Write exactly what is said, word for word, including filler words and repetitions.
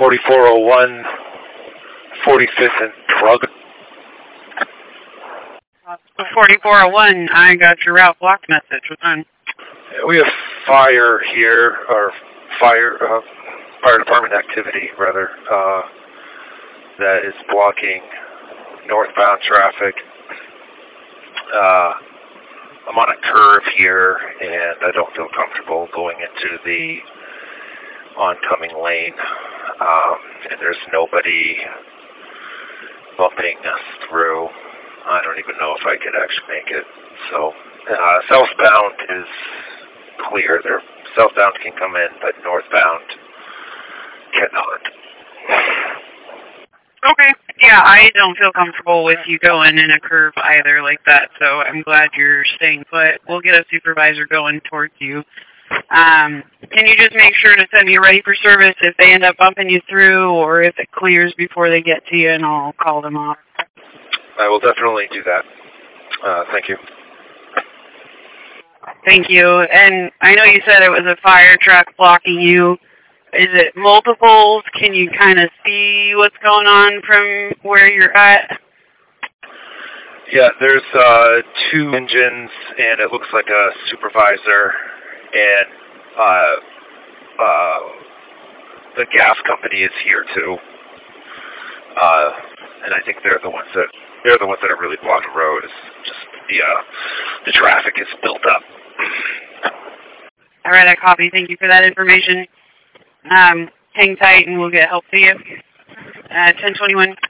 forty-four oh one, forty-fifth and Drug. forty-four oh one, I got your route blocked message. What's on? We have fire here, or fire, uh, fire department activity, rather, uh, that is blocking northbound traffic. Uh, I'm on a curve here, and I don't feel comfortable going into the oncoming lane. Um, and there's nobody bumping us through. I don't even know if I could actually make it. So, uh, southbound is clear. There, southbound can come in, but northbound cannot. Okay. Yeah, I don't feel comfortable with you going in a curve either like that, so I'm glad you're staying put. We'll get a supervisor going towards you. Um, can you just make sure to send me ready for service if they end up bumping you through or if it clears before they get to you, and I'll call them off. I will definitely do that. Uh, thank you. Thank you. And I know you said it was a fire truck blocking you. Is it multiples? Can you kind of see what's going on from where you're at? Yeah, there's uh, two engines, and it looks like a supervisor, and uh, uh, the gas company is here too. Uh, and I think they're the ones that they're the ones that are really blocking the road. It's just the uh, the traffic is built up. All right, I copy. Thank you for that information. Um, hang tight, and we'll get help to you. Uh, ten twenty-one.